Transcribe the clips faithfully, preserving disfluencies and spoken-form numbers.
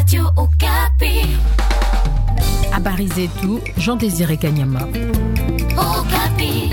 Radio Okapi. Habari zetu Jean Désiré Kanyama. Okapi.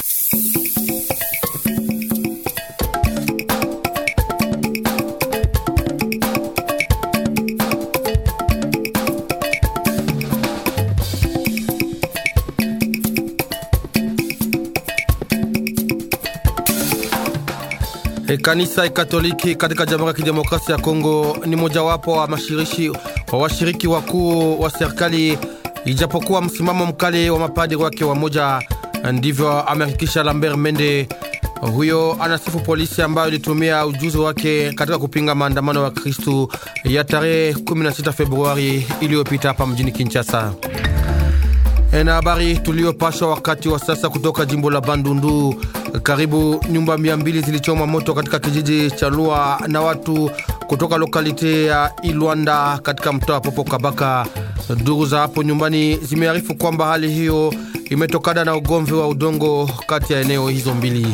E, kanisa Katoliki katika Jamhuri ya Kidemokrasia ya Kongo ni mojawapo wa mashirishi wa washiriki wakuu wa serikali, ijapokuwa msimamo mkali wa mapadri wake wa moja. Ndivyo amehakikisha Lambert Mende. Huyo anasifu polisi ambayo ilitumia ujuzi wake katika kupinga maandamano ya Kristo ya tarehe kumi na sita Februari iliyopita hapa mjini Kinshasa. Na habari tuliopashwa wakati wa sasa kutoka jimbo la Bandundu, karibu nyumba mia mbili zilichoma moto katika kijiji cha Lua na watu kutoka lokalite ya Ilwanda katika mtaa wa Popo Kabaka. Duru za hapo nyumbani zimearifu kwamba hali hiyo imetokana na ugomvi wa udongo kati ya eneo hizo mbili.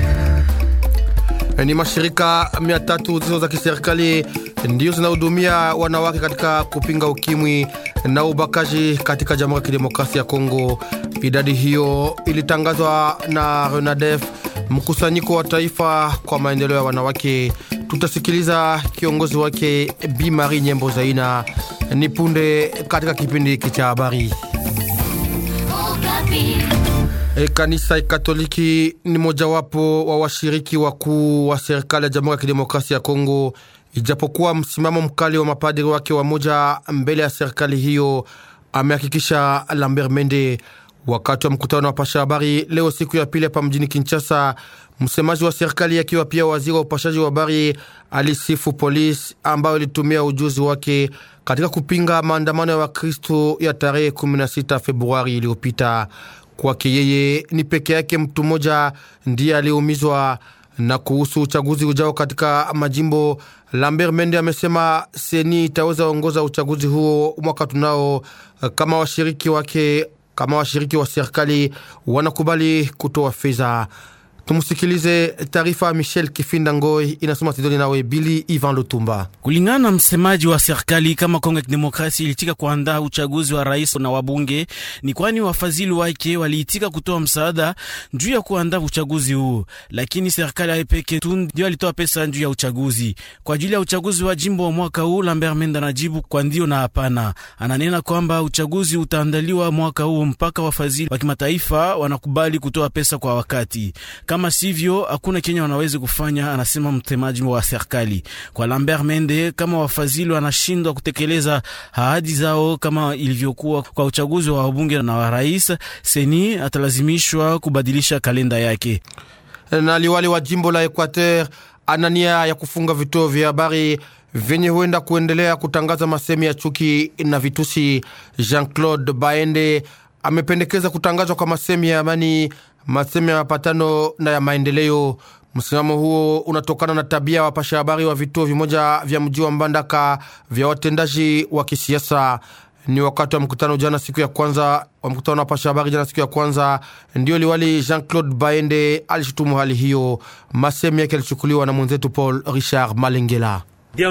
Ni mashirika mia tatu zizo za kiserikali ndio zinahudumia wanawake katika kupinga ukimwi na ubakaji katika Jamhuri ya Kidemokrasia ya Kongo. Idadi hiyo ilitangazwa na Renadef, mkusanyiko wa taifa kwa maendeleo ya wanawake. Tutasikiliza kiongozi wake Bi Marie Nyembo Zaina ni punde katika kipindi hiki cha habari. E, kanisa Katoliki ni mojawapo wa washiriki wakuu wa serikali ya Jamhuri ya Kidemokrasia ya Kongo, ijapokuwa msimamo mkali wa mapadri wake wa moja mbele ya serikali hiyo, amehakikisha Lambert Mende wakati wa mkutano wa pasha habari leo siku ya pili hapa mjini Kinshasa. Msemaji wa serikali akiwa pia waziri wa upashaji wa habari alisifu polisi ambayo ilitumia ujuzi wake katika kupinga maandamano ya Wakristo ya tarehe kumi na sita Februari iliyopita. Kwake yeye ni peke yake mtu mmoja ndiye aliumizwa. Na kuhusu uchaguzi ujao katika majimbo, Lambert Mende amesema seni itaweza ongoza uchaguzi huo mwaka tunao kama washiriki wake kama washiriki wa serikali wanakubali kutoa fedha. Tumusikilize taarifa Michel Kifinda Ngoi, inasoma Tidoni nawe Billy Ivan Lutumba. Kulingana na msemaji wa serikali, kama Kongo ya Kidemokrasia ilitika kuandaa uchaguzi wa rais na wabunge, ni kwani wafadhili wake waliitika kutoa msaada juu ya kuandaa uchaguzi huu, lakini serikali haipeke tu ndio alitoa pesa juu ya uchaguzi. Kwa ajili ya uchaguzi wa jimbo wa mwaka huu, Lambert Mende anajibu kwa ndio na hapana. Ananena kwamba uchaguzi utaandaliwa mwaka huu mpaka wafadhili wa kimataifa wanakubali kutoa pesa kwa wakati. Kama sivyo hakuna Kenya wanaweza kufanya, anasema mtemaji wa serikali. Kwa Lambert Mende, kama wafadhili wanashindwa kutekeleza ahadi zao kama ilivyokuwa kwa uchaguzi wa wabunge na wa rais, seni atalazimishwa kubadilisha kalenda yake. Na liwali wa jimbo la Equateur anania ya kufunga vituo vya habari venye huenda kuendelea kutangaza masemi ya chuki na vitusi. Jean-Claude Baende amependekeza kutangazwa kwa masemi ya amani, masemi ya mapatano na ya maendeleo. Msimamo huo unatokana na tabia wapasha habari wa vituo vimoja vya mji wa Mbandaka vya watendaji wa kisiasa. Ni wakati wa mkutano jana siku ya kwanza wa mkutano wa pasha habari jana siku ya kwanza ndio liwali Jean-Claude Baende alishutumu hali hiyo. Masemi yake yalichukuliwa na mwenzetu Paul Richard Malengela.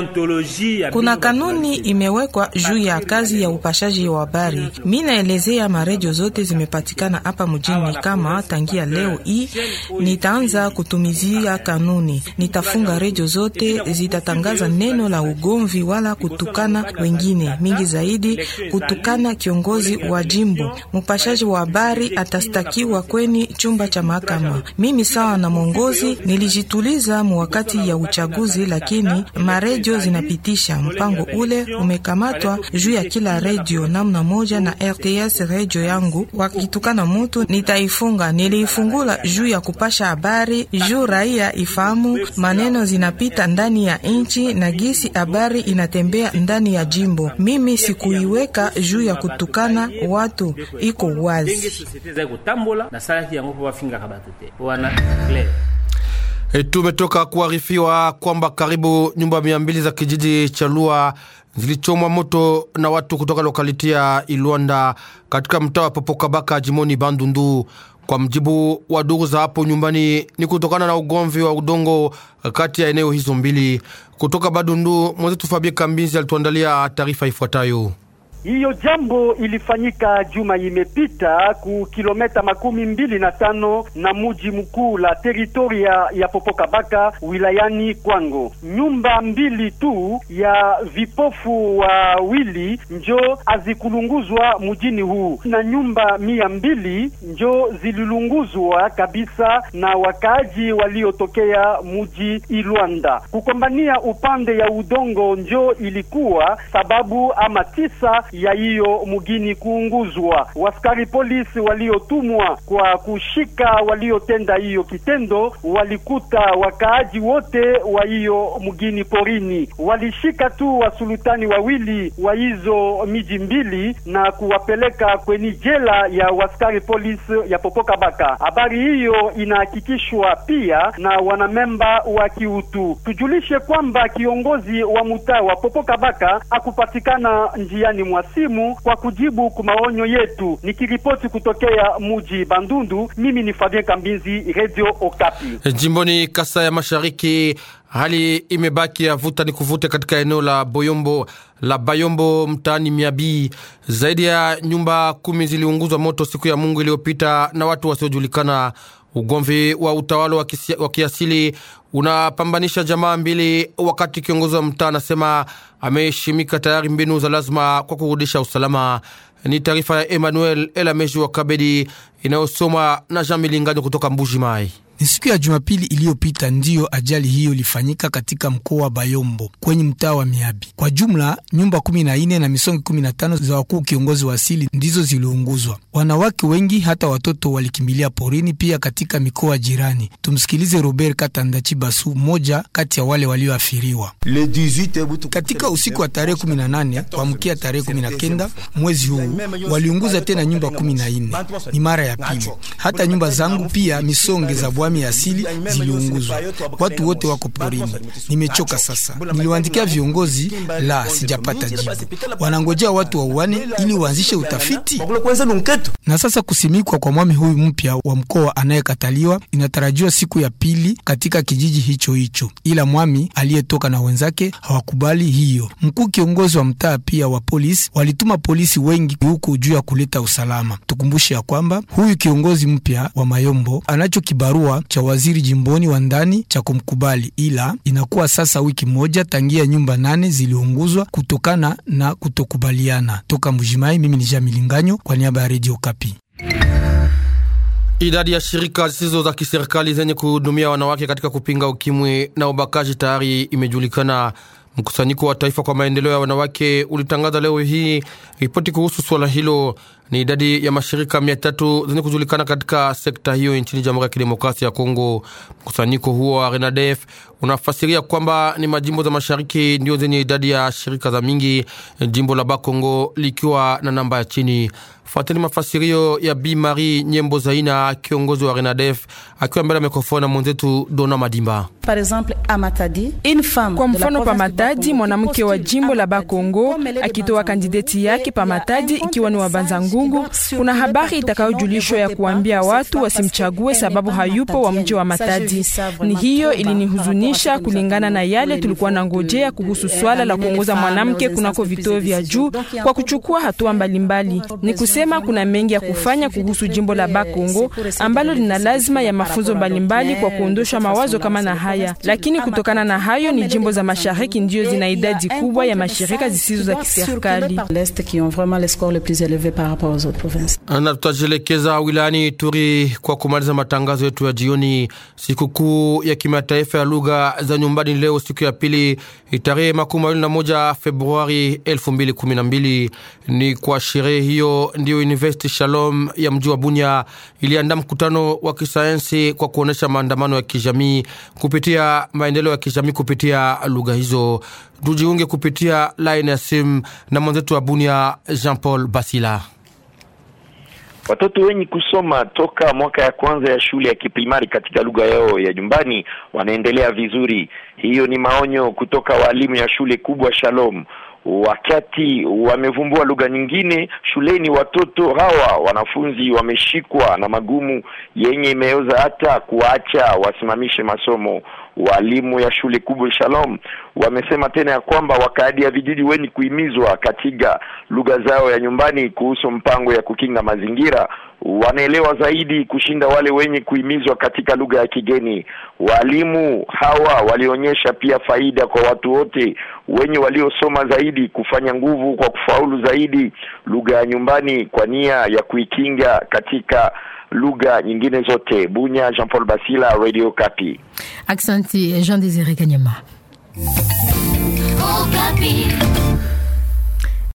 Kuna kanuni imewekwa juu ya kazi ya upashaji wa habari. Mimi naelezea maredio zote zimepatikana hapa mjini kama tangia leo hii nitaanza kutumizia kanuni. Nitafunga redio zote zitatangaza neno la ugomvi wala kutukana wengine, mingi zaidi kutukana kiongozi wa jimbo. Mpashaji wa habari atastakiwa kweni chumba cha mahakama. Mimi sawa na mwongozi nilijituliza wakati ya uchaguzi, lakini maredio zinapitisha mpango ule umekamatwa juu ya kila redio namna moja, na R T S redio yangu wakitukana mtu nitaifunga. Niliifungula juu ya kupasha habari juu raia ifahamu maneno zinapita ndani ya inchi na gisi habari inatembea ndani ya jimbo. Mimi sikuiweka juu ya kutukana watu, iko wazi. E, tumetoka kuarifiwa kwamba karibu nyumba mia mbili za kijiji cha Lua zilichomwa moto na watu kutoka lokaliti ya Ilwanda katika mtaa wa Popo Kabaka jimoni Bandundu. Kwa mjibu wa ndugu za hapo nyumbani, ni kutokana na ugomvi wa udongo kati ya eneo hizo mbili. Kutoka Badundu, mwenzetu Fabie Kambizi alituandalia taarifa ifuatayo. Hiyo jambo ilifanyika juma imepita ku kilomita makumi mbili na tano na muji mkuu la teritoria ya Popokabaka wilayani Kwango. Nyumba mbili tu ya vipofu wawili njo azikulunguzwa mujini huu, na nyumba mia mbili njo zililunguzwa kabisa na wakaaji waliotokea muji Ilwanda. Kukombania upande ya udongo njo ilikuwa sababu ama tisa ya hiyo mugini kuunguzwa. Waskari polisi waliotumwa kwa kushika waliotenda hiyo kitendo walikuta wakaaji wote wa hiyo mugini porini. Walishika tu wasultani wawili wa hizo miji mbili na kuwapeleka kwenye jela ya waskari polisi ya Popokabaka. Habari hiyo inahakikishwa pia na wanamemba wa kiutu. Tujulishe kwamba kiongozi wa mtaa wa Popokabaka akupatikana njiani mwa simu kwa kujibu kumaonyo yetu. Nikiripoti kutokea muji Bandundu, mimi ni Fabien Kambinzi, Radio Okapi. Jimboni Kasai ya Mashariki, hali imebaki ya vuta ni kuvute katika eneo la Boyombo la Bayombo mtaani Miabi. Zaidi ya nyumba kumi ziliunguzwa moto siku ya Mungu iliyopita na watu wasiojulikana. Ugomvi wa utawala wa kiasili unapambanisha jamaa mbili, wakati kiongozi wa mtaa anasema ameheshimika tayari mbinu za lazima kwa kurudisha usalama. Ni taarifa ya Emmanuel Elameji wa Kabedi inayosoma na Jean Milinganyo kutoka Mbuji Mai. Ni siku ya Jumapili iliyopita ndiyo ajali hiyo ilifanyika katika mkoa wa Bayombo kwenye mtaa wa Miabi. Kwa jumla nyumba kumi na nne na misongi kumi na tano za wakuu kiongozi wa asili ndizo ziliunguzwa. Wanawake wengi hata watoto walikimbilia porini pia katika mikoa jirani. Tumsikilize Robert Katanda Chibasu, mmoja kati ya wale walioathiriwa. Katika usiku wa tarehe kumi na nane kuamkia tarehe kumi na kenda mwezi huu waliunguza tena nyumba kumi na nne. Ni mara ya pili. Hata nyumba zangu pia misonge za bwami ya asili ziliunguzwa. Watu wote wako porini. Nimechoka sasa. Niliwaandikia viongozi, la sijapata jibu. Wanangojea watu wauane ili waanzishe utafiti. Na sasa kusimikwa kwa mwami huyu mpya wa mkoa anayekataliwa inatarajiwa siku ya pili katika kijiji hicho hicho. Ila mwami aliyetoka na wenzake hawakubali hiyo. Mkuu kiongozi wa mtaa pia wa polisi walituma polisi wengi huku juu ya kuleta usalama. Tukumbushe ya kwamba huyu kiongozi mpya wa Mayombo anacho kibarua cha waziri jimboni wa ndani cha kumkubali, ila inakuwa sasa wiki moja tangia nyumba nane ziliunguzwa kutokana na kutokubaliana. Toka Mujimai, mimi ni Jamilinganyo kwa niaba ya Radio Kapi. Idadi ya shirika zisizo za kiserikali zenye kuhudumia wanawake katika kupinga ukimwi na ubakaji tayari imejulikana. Mkusanyiko wa taifa kwa maendeleo ya wanawake ulitangaza leo hii ripoti kuhusu swala hilo. Ni idadi ya mashirika mia tatu zenye kujulikana katika sekta hiyo nchini Jamhuri ya Kidemokrasia ya Kongo. Mkusanyiko huo wa Renadef unafasiria kwamba ni majimbo za mashariki ndio zenye idadi ya shirika za mingi, jimbo la Bakongo likiwa na namba ya chini. Fuateni mafasirio ya Bi Marie Nyembo Zaina, kiongozi wa Renadef, akiwa mbele ya mikrofoni na mwenzetu Dona Madimba. Kwa mfano pa Matadi, mwanamke wa jimbo la Bakongo akitoa kandideti yake pa Matadi ikiwa ni wabanza ngungu, kuna habari itakayojulishwa ya kuambia watu wasimchague sababu hayupo wa mji wa Matadi. Ni hiyo ilinihuzunisha kulingana na yale tulikuwa na ngojea kuhusu swala la kuongoza mwanamke kunako vituo vya juu kwa kuchukua hatua mbalimbali. Ni kusema kuna mengi ya kufanya kuhusu jimbo la Bakongo ambalo lina lazima ya mafunzo mbalimbali kwa kuondosha mawazo kama na haya. Lakini kutokana na hayo ni jimbo za mashariki ndio zina idadi kubwa ya mashirika zisizo za kiserikali. Na tutajelekeza wilayani Ituri kwa kumaliza matangazo yetu ya jioni. Sikukuu ya kimataifa ya lugha za nyumbani leo siku ya pili tarehe makumi mawili na moja Februari elfu mbili kumi na mbili. Ni kwa sherehe hiyo ndio University Shalom ya mji wa Bunia iliandaa mkutano wa kisayansi kwa kuonesha maandamano ya kijamii kupitia maendeleo ya kijamii kupitia lugha hizo. Tujiunge kupitia line ya simu na mwenzetu wa Bunia Jean Paul Basila. Watoto wenye kusoma toka mwaka ya kwanza ya shule ya kiprimari katika lugha yao ya nyumbani wanaendelea vizuri. Hiyo ni maonyo kutoka walimu ya shule kubwa Shalom. wakati wamevumbua lugha nyingine shuleni, watoto hawa wanafunzi wameshikwa na magumu yenye imeoza hata kuacha wasimamishe masomo. Walimu ya shule kubwa Shalom wamesema tena ya kwamba wakadi ya vijiji wenye kuhimizwa katika lugha zao ya nyumbani kuhusu mpango ya kukinga mazingira wanaelewa zaidi kushinda wale wenye kuhimizwa katika lugha ya kigeni. Walimu hawa walionyesha pia faida kwa watu wote wenye waliosoma zaidi kufanya nguvu kwa kufaulu zaidi lugha ya nyumbani kwa nia ya kuikinga katika lugha nyingine zote. Bunya, Jean Paul Basila, Radio Kapi. Aksanti Jean Désiré Kanyama. Okapi.